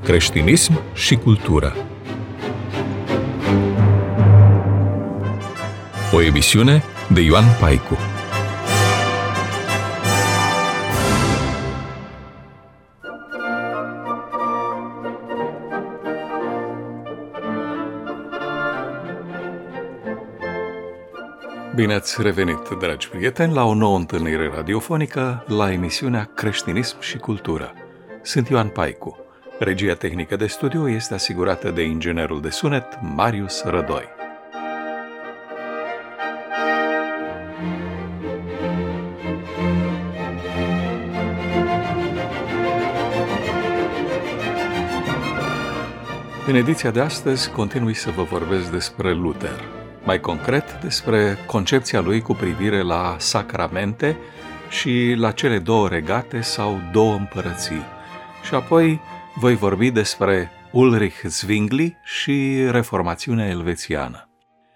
creștinism și cultură. O emisiune de Ioan Paicu. Bine ați revenit, dragi prieteni, la o nouă întâlnire radiofonică, la emisiunea Creștinism și Cultură. Sunt Ioan Paicu. Regia tehnică de studio este asigurată de inginerul de sunet Marius Rădoi. În ediția de astăzi continui să vă vorbesc despre Luther. Mai concret, despre concepția lui cu privire la sacramente și la cele două regate sau două împărății. Și apoi voi vorbi despre Ulrich Zwingli și reformațiunea elvețiană.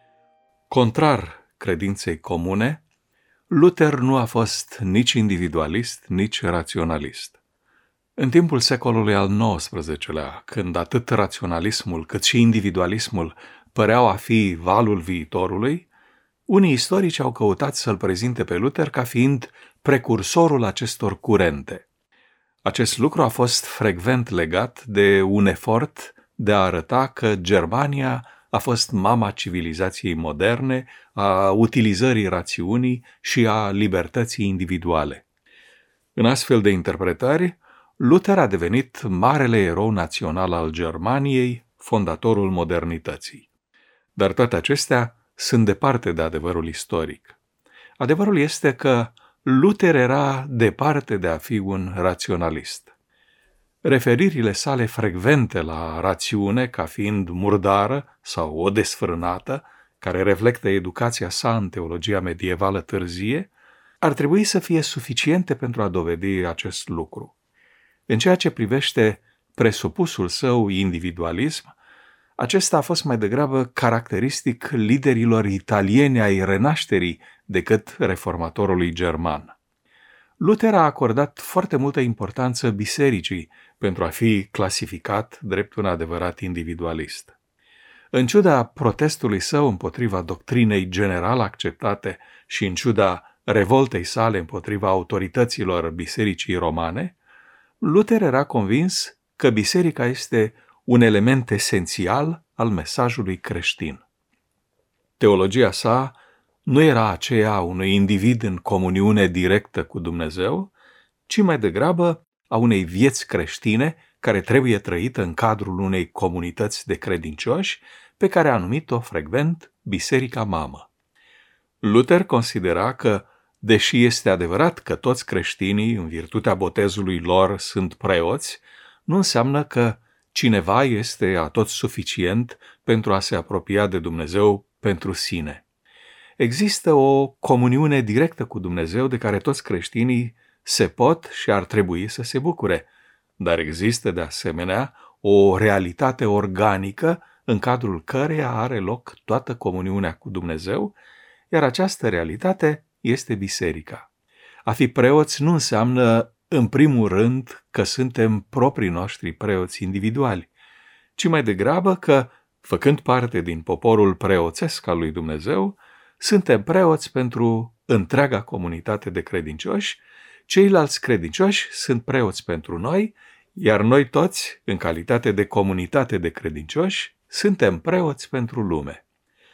Contrar credinței comune, Luther nu a fost nici individualist, nici raționalist. În timpul secolului al XIX-lea, când atât raționalismul cât și individualismul păreau a fi valul viitorului, unii istorici au căutat să-l prezinte pe Luther ca fiind precursorul acestor curente. Acest lucru a fost frecvent legat de un efort de a arăta că Germania a fost mama civilizației moderne, a utilizării rațiunii și a libertății individuale. În astfel de interpretări, Luther a devenit marele erou național al Germaniei, fondatorul modernității. Dar toate acestea sunt departe de adevărul istoric. Adevărul este că Luther era departe de a fi un raționalist. Referirile sale frecvente la rațiune ca fiind murdară sau o desfrânată, care reflectă educația sa în teologia medievală târzie, ar trebui să fie suficiente pentru a dovedi acest lucru. În ceea ce privește presupusul său individualism, acesta a fost mai degrabă caracteristic liderilor italieni ai renașterii decât reformatorului german. Luther a acordat foarte multă importanță bisericii pentru a fi clasificat drept un adevărat individualist. În ciuda protestului său împotriva doctrinei general acceptate și în ciuda revoltei sale împotriva autorităților bisericii romane, Luther era convins că biserica este un element esențial al mesajului creștin. Teologia sa nu era aceea a unui individ în comuniune directă cu Dumnezeu, ci mai degrabă a unei vieți creștine care trebuie trăită în cadrul unei comunități de credincioși pe care a numit-o frecvent Biserica Mamă. Luther considera că, deși este adevărat că toți creștinii, în virtutea botezului lor, sunt preoți, nu înseamnă că cineva este atot suficient pentru a se apropia de Dumnezeu pentru sine. Există o comuniune directă cu Dumnezeu de care toți creștinii se pot și ar trebui să se bucure, dar există de asemenea o realitate organică în cadrul căreia are loc toată comuniunea cu Dumnezeu, iar această realitate este biserica. A fi preoți nu înseamnă în primul rând că suntem proprii noștri preoți individuali, ci mai degrabă că, făcând parte din poporul preoțesc al lui Dumnezeu, suntem preoți pentru întreaga comunitate de credincioși, ceilalți credincioși sunt preoți pentru noi, iar noi toți, în calitate de comunitate de credincioși, suntem preoți pentru lume.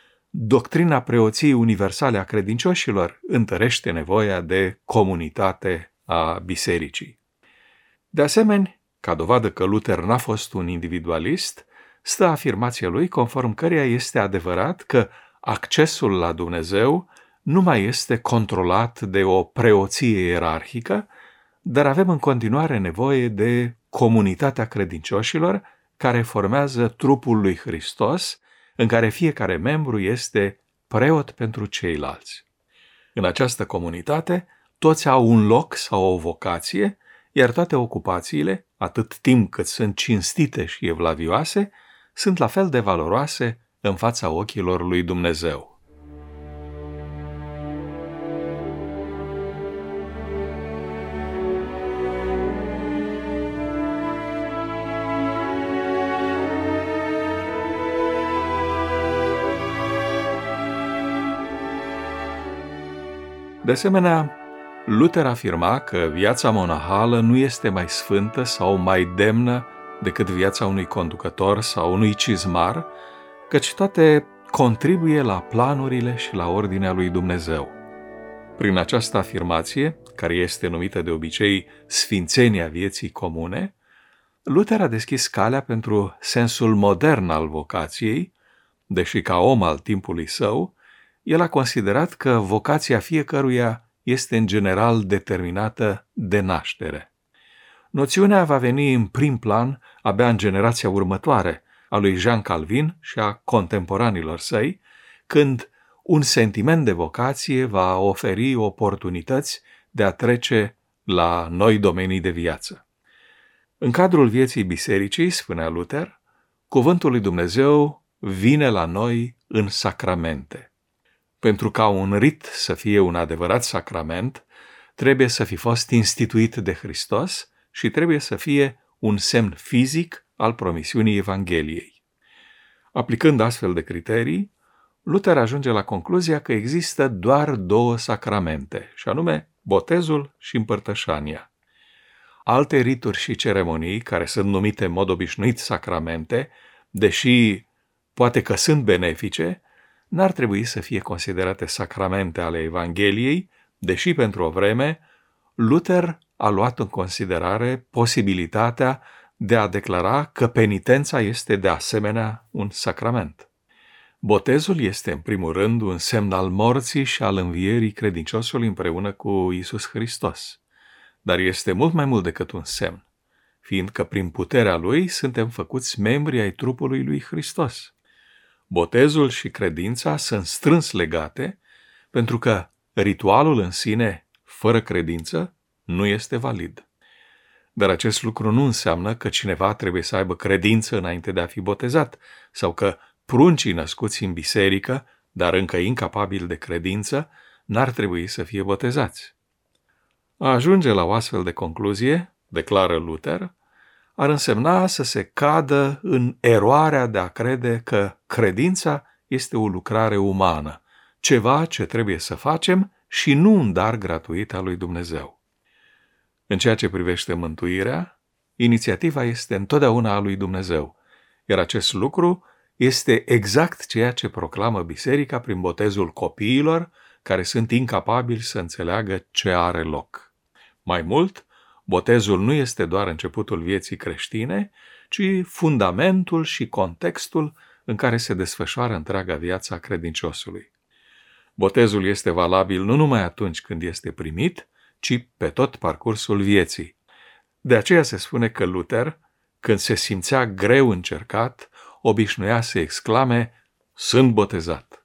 Doctrina preoției universale a credincioșilor întărește nevoia de comunitate a bisericii. De asemenea, ca dovadă că Luther n-a fost un individualist, stă afirmația lui conform căreia este adevărat că accesul la Dumnezeu nu mai este controlat de o preoție ierarhică, dar avem în continuare nevoie de comunitatea credincioșilor care formează trupul lui Hristos, în care fiecare membru este preot pentru ceilalți. În această comunitate, toți au un loc sau o vocație, iar toate ocupațiile, atât timp cât sunt cinstite și evlavioase, sunt la fel de valoroase în fața ochilor lui Dumnezeu. De asemenea, Luther afirma că viața monahală nu este mai sfântă sau mai demnă decât viața unui conducător sau unui cizmar, căci toate contribuie la planurile și la ordinea lui Dumnezeu. Prin această afirmație, care este numită de obicei sfințenia vieții comune, Luther a deschis calea pentru sensul modern al vocației, deși ca om al timpului său, el a considerat că vocația fiecăruia este în general determinată de naștere. Noțiunea va veni în prim plan abia în generația următoare, a lui Jean Calvin și a contemporanilor săi, când un sentiment de vocație va oferi oportunități de a trece la noi domenii de viață. În cadrul vieții bisericii, spunea Luther, cuvântul lui Dumnezeu vine la noi în sacramente. Pentru ca un rit să fie un adevărat sacrament, trebuie să fi fost instituit de Hristos și trebuie să fie un semn fizic al promisiunii Evangheliei. Aplicând astfel de criterii, Luther ajunge la concluzia că există doar două sacramente, și anume botezul și împărtășania. Alte rituri și ceremonii, care sunt numite în mod obișnuit sacramente, deși poate că sunt benefice, n-ar trebui să fie considerate sacramente ale Evangheliei, deși pentru o vreme Luther a luat în considerare posibilitatea de a declara că penitența este de asemenea un sacrament. Botezul este în primul rând un semn al morții și al învierii credinciosului împreună cu Iisus Hristos, dar este mult mai mult decât un semn, fiindcă prin puterea lui suntem făcuți membri ai trupului lui Hristos. Botezul și credința sunt strâns legate, pentru că ritualul în sine, fără credință, nu este valid. Dar acest lucru nu înseamnă că cineva trebuie să aibă credință înainte de a fi botezat, sau că pruncii născuți în biserică, dar încă incapabili de credință, n-ar trebui să fie botezați. A ajunge la o astfel de concluzie, declară Luther, ar însemna să se cadă în eroarea de a crede că credința este o lucrare umană, ceva ce trebuie să facem și nu un dar gratuit al lui Dumnezeu. În ceea ce privește mântuirea, inițiativa este întotdeauna a lui Dumnezeu, iar acest lucru este exact ceea ce proclamă biserica prin botezul copiilor care sunt incapabili să înțeleagă ce are loc. Mai mult, botezul nu este doar începutul vieții creștine, ci fundamentul și contextul în care se desfășoară întreaga viață a credinciosului. Botezul este valabil nu numai atunci când este primit, ci pe tot parcursul vieții. De aceea se spune că Luther, când se simțea greu încercat, obișnuia să exclame: "Sunt botezat".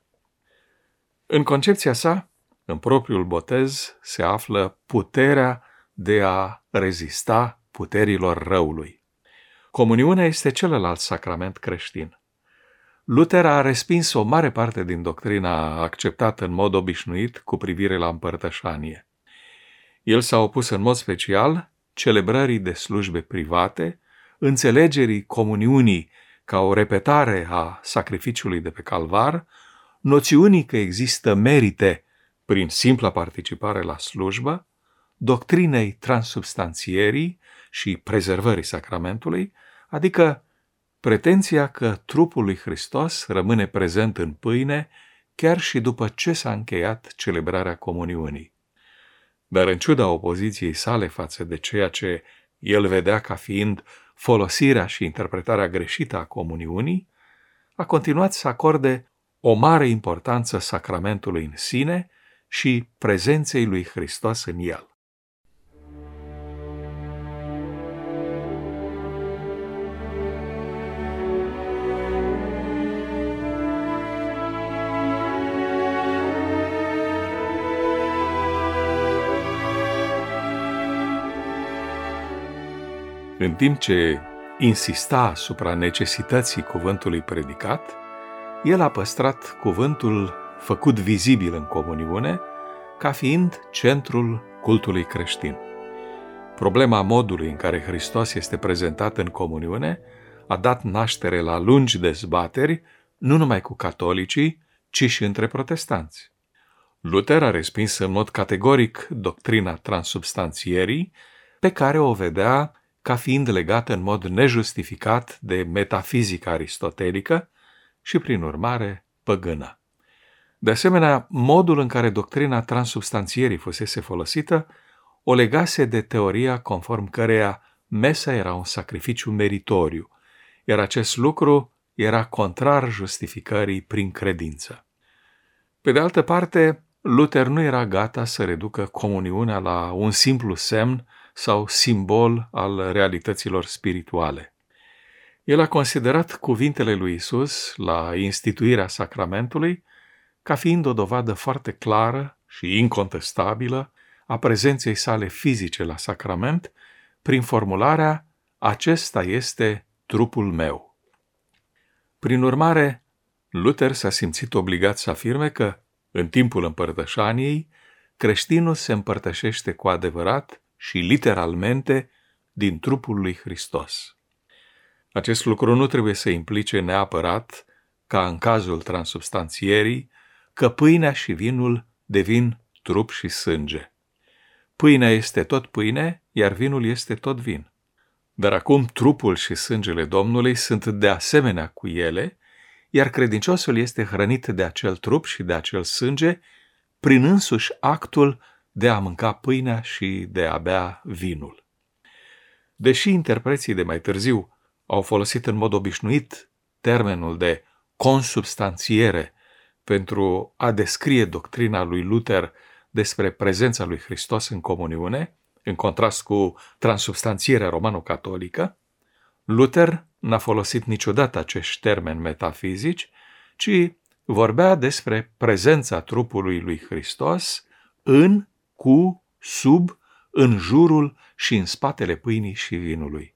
În concepția sa, în propriul botez se află puterea de a rezista puterilor răului. Comuniunea este celălalt sacrament creștin. Luther a respins o mare parte din doctrina acceptată în mod obișnuit cu privire la împărtășanie. El s-a opus în mod special celebrării de slujbe private, înțelegerii comuniunii ca o repetare a sacrificiului de pe Calvar, noțiunii că există merite prin simpla participare la slujbă, doctrinei transubstanțierii și prezervării sacramentului, adică pretenția că trupul lui Hristos rămâne prezent în pâine chiar și după ce s-a încheiat celebrarea comuniunii. Dar în ciuda opoziției sale față de ceea ce el vedea ca fiind folosirea și interpretarea greșită a comuniunii, a continuat să acorde o mare importanță sacramentului în sine și prezenței lui Hristos în el. În timp ce insista asupra necesității cuvântului predicat, el a păstrat cuvântul făcut vizibil în comuniune ca fiind centrul cultului creștin. Problema modului în care Hristos este prezentat în comuniune a dat naștere la lungi dezbateri, nu numai cu catolicii, ci și între protestanți. Luther a respins în mod categoric doctrina transubstanțierii, pe care o vedea ca fiind legată în mod nejustificat de metafizica aristotelică și, prin urmare, păgână. De asemenea, modul în care doctrina transubstanțierii fusese folosită o legase de teoria conform căreia mesa era un sacrificiu meritoriu, iar acest lucru era contrar justificării prin credință. Pe de altă parte, Luther nu era gata să reducă comuniunea la un simplu semn sau simbol al realităților spirituale. El a considerat cuvintele lui Isus la instituirea sacramentului ca fiind o dovadă foarte clară și incontestabilă a prezenței sale fizice la sacrament, prin formularea "Acesta este trupul meu". Prin urmare, Luther s-a simțit obligat să afirme că, în timpul împărtășaniei, creștinul se împărtășește cu adevărat și literalmente din trupul lui Hristos. Acest lucru nu trebuie să implice neapărat, ca în cazul transubstanțierii, că pâinea și vinul devin trup și sânge. Pâinea este tot pâine, iar vinul este tot vin. Dar acum trupul și sângele Domnului sunt de asemenea cu ele, iar credinciosul este hrănit de acel trup și de acel sânge prin însuși actul de a mânca pâinea și de a bea vinul. Deși interpreții de mai târziu au folosit în mod obișnuit termenul de consubstanțiere pentru a descrie doctrina lui Luther despre prezența lui Hristos în comuniune, în contrast cu transubstanțierea romano-catolică, Luther n-a folosit niciodată acești termeni metafizici, ci vorbea despre prezența trupului lui Hristos în, cu, sub, în jurul și în spatele pâinii și vinului.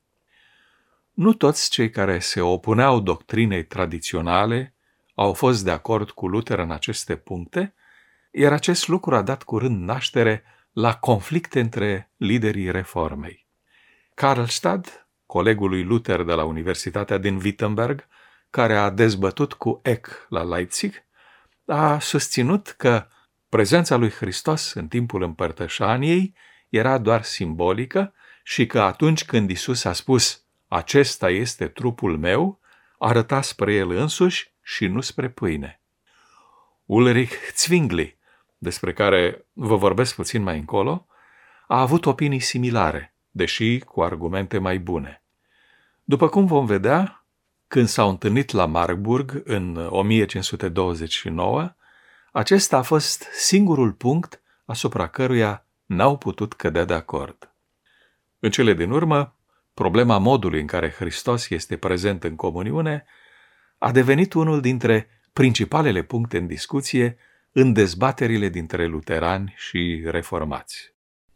Nu toți cei care se opuneau doctrinei tradiționale au fost de acord cu Luther în aceste puncte, iar acest lucru a dat curând naștere la conflicte între liderii reformei. Karlstadt, colegul lui Luther de la Universitatea din Wittenberg, care a dezbătut cu Eck la Leipzig, a susținut că prezența lui Hristos în timpul împărtășaniei era doar simbolică și că atunci când Isus a spus "Acesta este trupul meu", arăta spre el însuși și nu spre pâine. Ulrich Zwingli, despre care vă vorbesc puțin mai încolo, a avut opinii similare, deși cu argumente mai bune. După cum vom vedea, când s-au întâlnit la Marburg în 1529, acesta a fost singurul punct asupra căruia n-au putut cădea de acord. În cele din urmă, problema modului în care Hristos este prezent în comuniune a devenit unul dintre principalele puncte în discuție în dezbaterile dintre luterani și reformați.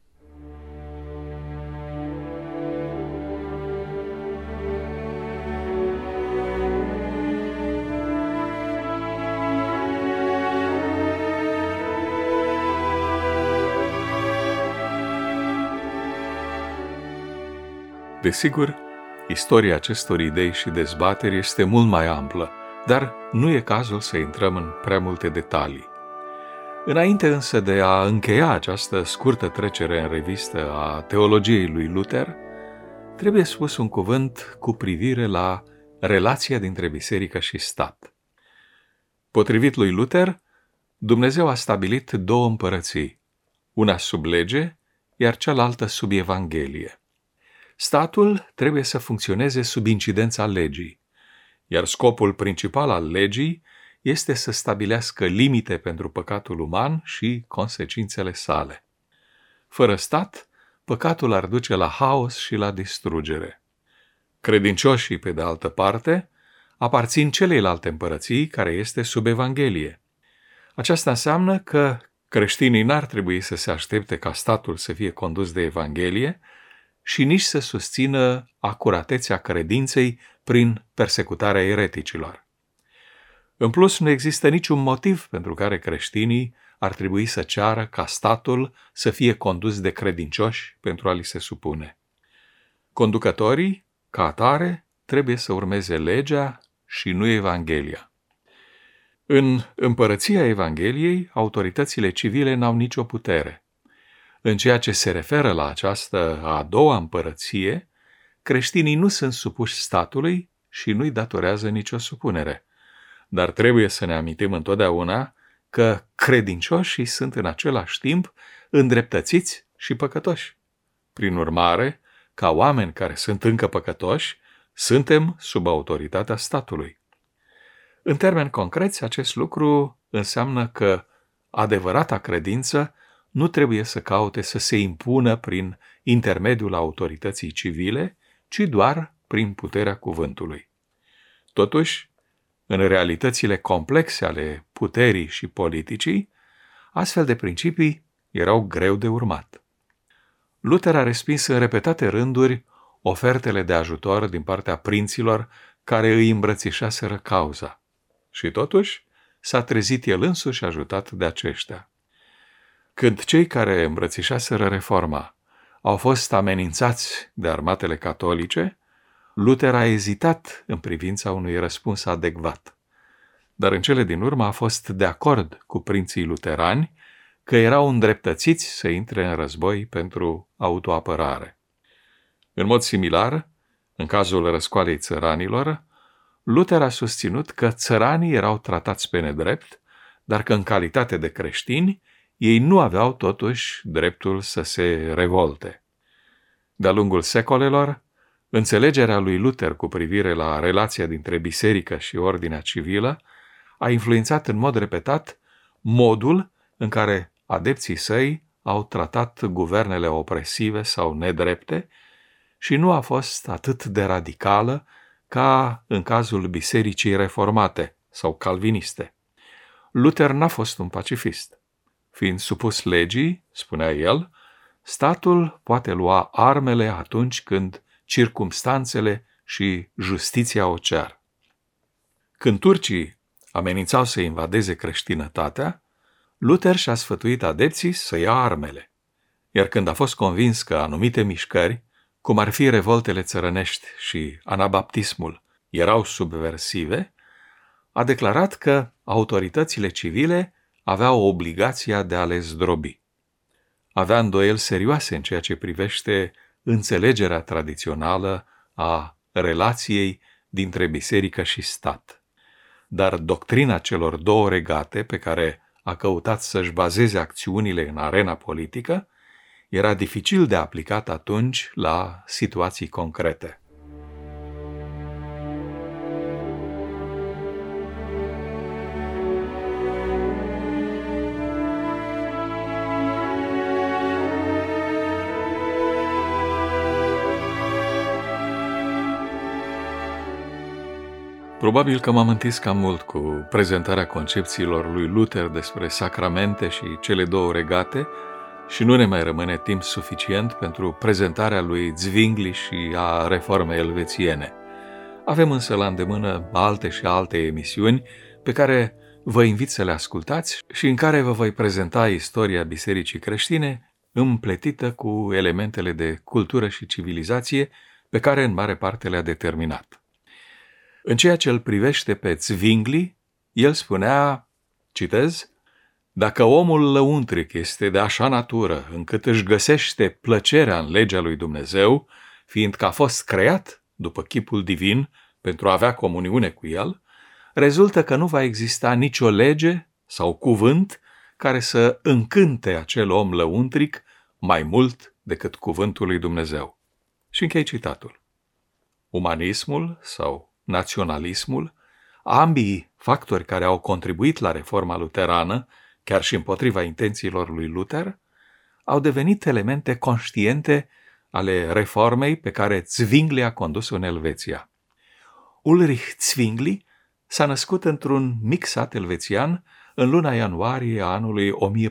Desigur, istoria acestor idei și dezbateri este mult mai amplă, dar nu e cazul să intrăm în prea multe detalii. Înainte însă de a încheia această scurtă trecere în revistă a teologiei lui Luther, trebuie spus un cuvânt cu privire la relația dintre biserică și stat. Potrivit lui Luther, Dumnezeu a stabilit două împărății, una sub lege, iar cealaltă sub Evanghelie. Statul trebuie să funcționeze sub incidența legii, iar scopul principal al legii este să stabilească limite pentru păcatul uman și consecințele sale. Fără stat, păcatul ar duce la haos și la distrugere. Credincioșii, pe de altă parte, aparțin celeilalte împărății care este sub Evanghelie. Aceasta înseamnă că creștinii n-ar trebui să se aștepte ca statul să fie condus de Evanghelie și nici să susțină acuratețea credinței prin persecutarea ereticilor. În plus, nu există niciun motiv pentru care creștinii ar trebui să ceară ca statul să fie condus de credincioși pentru a li se supune. Conducătorii, ca atare, trebuie să urmeze legea și nu Evanghelia. În împărăția Evangheliei, autoritățile civile n-au nicio putere. În ceea ce se referă la această a doua împărăție, creștinii nu sunt supuși statului și nu-i datorează nicio supunere. Dar trebuie să ne amintim întotdeauna că credincioșii sunt în același timp îndreptățiți și păcătoși. Prin urmare, ca oameni care sunt încă păcătoși, suntem sub autoritatea statului. În termeni concreți, acest lucru înseamnă că adevărata credință nu trebuie să caute să se impună prin intermediul autorității civile, ci doar prin puterea cuvântului. Totuși, în realitățile complexe ale puterii și politicii, astfel de principii erau greu de urmat. Luther a respins în repetate rânduri ofertele de ajutor din partea prinților care îi îmbrățișaseră cauza. Și totuși s-a trezit el însuși ajutat de aceștia. Când cei care îmbrățișaseră reforma au fost amenințați de armatele catolice, Luther a ezitat în privința unui răspuns adecvat. Dar în cele din urmă a fost de acord cu prinții luterani că erau îndreptățiți să intre în război pentru autoapărare. În mod similar, în cazul răscoalei țăranilor, Luther a susținut că țăranii erau tratați pe nedrept, dar că în calitate de creștini ei nu aveau totuși dreptul să se revolte. De-a lungul secolelor, înțelegerea lui Luther cu privire la relația dintre biserică și ordinea civilă a influențat în mod repetat modul în care adepții săi au tratat guvernele opresive sau nedrepte și nu a fost atât de radicală ca în cazul bisericii reformate sau calviniste. Luther n-a fost un pacifist. Fiind supus legii, spunea el, statul poate lua armele atunci când circumstanțele și justiția o cer. Când turcii amenințau să invadeze creștinătatea, Luther și-a sfătuit adepții să ia armele, iar când a fost convins că anumite mișcări, cum ar fi revoltele țărănești și anabaptismul, erau subversive, a declarat că autoritățile civile aveau obligația de a le zdrobi. Avea îndoieli serioase în ceea ce privește înțelegerea tradițională a relației dintre biserică și stat. Dar doctrina celor două regate pe care a căutat să-și bazeze acțiunile în arena politică era dificil de aplicat atunci la situații concrete. Probabil că m-am întins cam mult cu prezentarea concepțiilor lui Luther despre sacramente și cele două regate și nu ne mai rămâne timp suficient pentru prezentarea lui Zwingli și a reformei elvețiene. Avem însă la îndemână alte și alte emisiuni pe care vă invit să le ascultați și în care vă voi prezenta istoria bisericii creștine împletită cu elementele de cultură și civilizație pe care în mare parte le-a determinat. În ceea ce îl privește pe Zwingli, el spunea, citez, dacă omul lăuntric este de așa natură încât își găsește plăcerea în legea lui Dumnezeu, fiindcă a fost creat după chipul divin pentru a avea comuniune cu el, rezultă că nu va exista nicio lege sau cuvânt care să încânte acel om lăuntric mai mult decât cuvântul lui Dumnezeu. Și închei citatul. Umanismul sau naționalismul, ambii factori care au contribuit la reforma luterană, chiar și împotriva intențiilor lui Luther, au devenit elemente conștiente ale reformei pe care Zwingli a condus-o în Elveția. Ulrich Zwingli s-a născut într-un mic sat elvețian în luna ianuarie a anului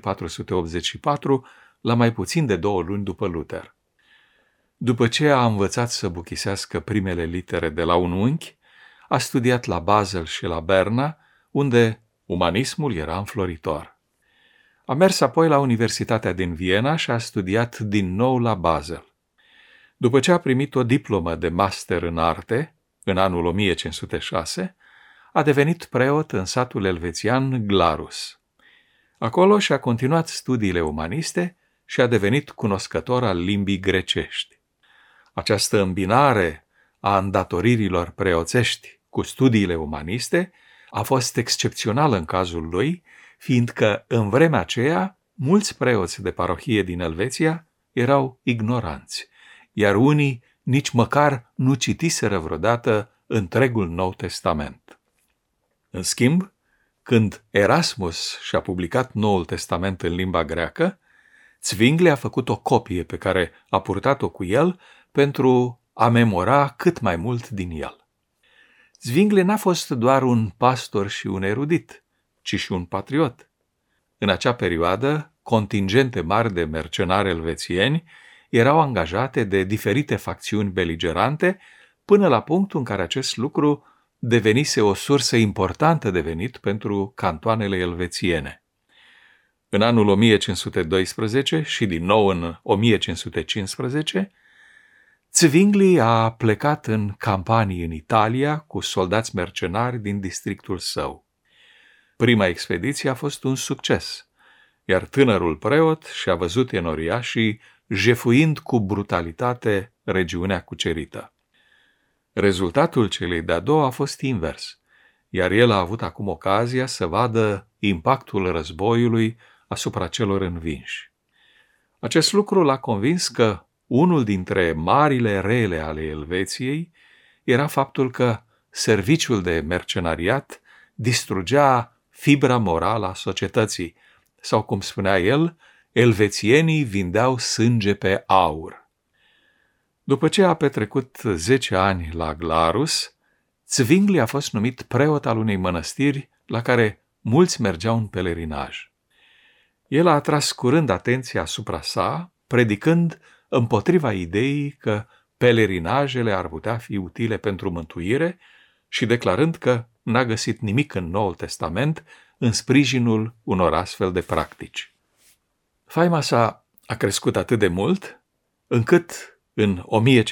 1484, la mai puțin de 2 luni după Luther. După ce a învățat să buchisească primele litere de la un unchi, a studiat la Basel și la Berna, unde umanismul era înfloritor. A mers apoi la Universitatea din Viena și a studiat din nou la Basel. După ce a primit o diplomă de master în arte, în anul 1506, a devenit preot în satul elvețian Glarus. Acolo și-a continuat studiile umaniste și a devenit cunoscător al limbii grecești. Această îmbinare a îndatoririlor preoțești cu studiile umaniste a fost excepțională în cazul lui, fiindcă în vremea aceea mulți preoți de parohie din Elveția erau ignoranți, iar unii nici măcar nu citiseră vreodată întregul Nou Testament. În schimb, când Erasmus și-a publicat Noul Testament în limba greacă, Zwingli a făcut o copie pe care a purtat-o cu el pentru a memora cât mai mult din el. Zwingli n-a fost doar un pastor și un erudit, ci și un patriot. În acea perioadă, contingente mari de mercenari elvețieni erau angajate de diferite facțiuni beligerante, până la punctul în care acest lucru devenise o sursă importantă de venit pentru cantoanele elvețiene. În anul 1512 și din nou în 1515, Zwingli a plecat în campanii în Italia cu soldați mercenari din districtul său. Prima expediție a fost un succes, iar tânărul preot și-a văzut enoriașii jefuind cu brutalitate regiunea cucerită. Rezultatul celei de-a doua a fost invers, iar el a avut acum ocazia să vadă impactul războiului asupra celor învinși. Acest lucru l-a convins că unul dintre marile rele ale Elveției era faptul că serviciul de mercenariat distrugea fibra morală a societății, sau cum spunea el, elvețienii vindeau sânge pe aur. După ce a petrecut 10 ani la Glarus, Zwingli a fost numit preot al unei mănăstiri la care mulți mergeau în pelerinaj. El a atras curând atenția asupra sa, predicând împotriva ideii că pelerinajele ar putea fi utile pentru mântuire și declarând că n-a găsit nimic în Noul Testament în sprijinul unor astfel de practici. Faima sa a crescut atât de mult, încât în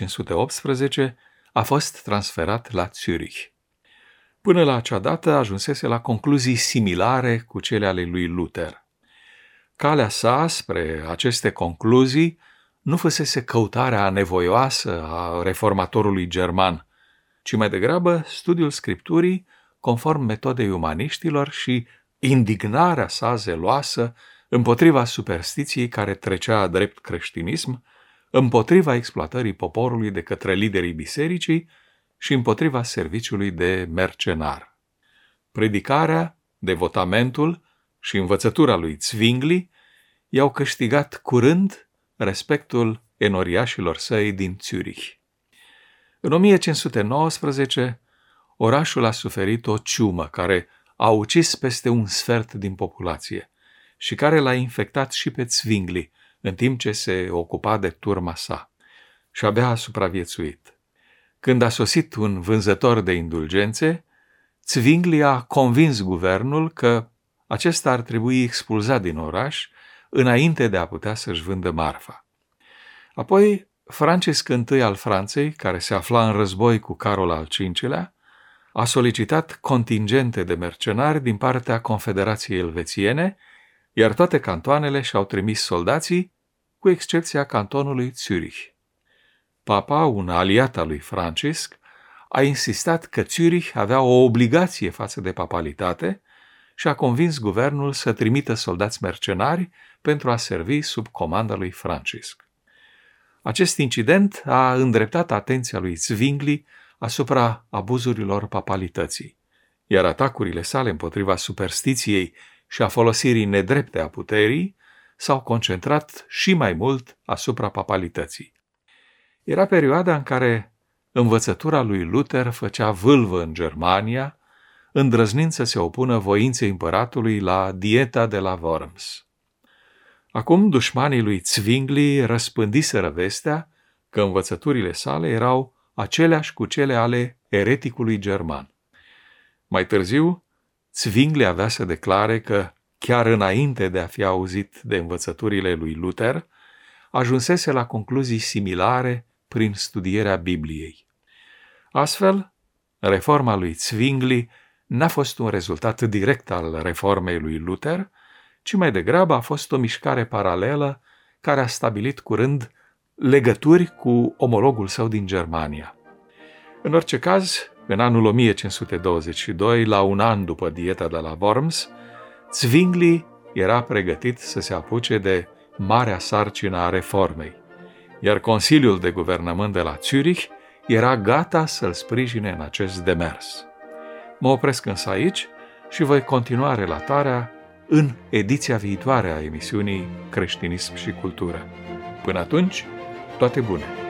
1518 a fost transferat la Zürich. Până la acea dată ajunsese la concluzii similare cu cele ale lui Luther. Calea sa spre aceste concluzii nu fusese căutarea anevoioasă a reformatorului german, ci mai degrabă studiul Scripturii conform metodei umaniștilor și indignarea sa zeloasă împotriva superstiției care trecea drept creștinism, împotriva exploatării poporului de către liderii bisericii și împotriva serviciului de mercenar. Predicarea, devotamentul și învățătura lui Zwingli i-au câștigat curând respectul enoriașilor săi din Zürich. În 1519, orașul a suferit o ciumă care a ucis peste un sfert din populație și care l-a infectat și pe Zwingli în timp ce se ocupa de turma sa și abia a supraviețuit. Când a sosit un vânzător de indulgențe, Zwingli a convins guvernul că acesta ar trebui expulzat din oraș înainte de a putea să-și vândă marfa. Apoi, Francisc I al Franței, care se afla în război cu Carol al V-lea, a solicitat contingente de mercenari din partea Confederației Elvețiene, iar toate cantoanele și-au trimis soldații, cu excepția cantonului Zürich. Papa, un aliat al lui Francisc, a insistat că Zürich avea o obligație față de papalitate și a convins guvernul să trimită soldați mercenari pentru a servi sub comanda lui Francisc. Acest incident a îndreptat atenția lui Zwingli asupra abuzurilor papalității, iar atacurile sale împotriva superstiției și a folosirii nedrepte a puterii s-au concentrat și mai mult asupra papalității. Era perioada în care învățătura lui Luther făcea vâlvă în Germania, îndrăznind să se opună voinței împăratului la dieta de la Worms. Acum dușmanii lui Zwingli răspândiseră vestea că învățăturile sale erau aceleași cu cele ale ereticului german. Mai târziu, Zwingli avea să declare că, chiar înainte de a fi auzit de învățăturile lui Luther, ajunsese la concluzii similare prin studierea Bibliei. Astfel, reforma lui Zwingli n-a fost un rezultat direct al reformei lui Luther, ci mai degrabă a fost o mișcare paralelă care a stabilit curând legături cu omologul său din Germania. În orice caz, în anul 1522, la un an după dieta de la Worms, Zwingli era pregătit să se apuce de marea sarcină a reformei, iar Consiliul de Guvernământ de la Zürich era gata să-l sprijine în acest demers. Mă opresc însă aici și voi continua relatarea în ediția viitoare a emisiunii Creștinism și Cultură. Până atunci, toate bune!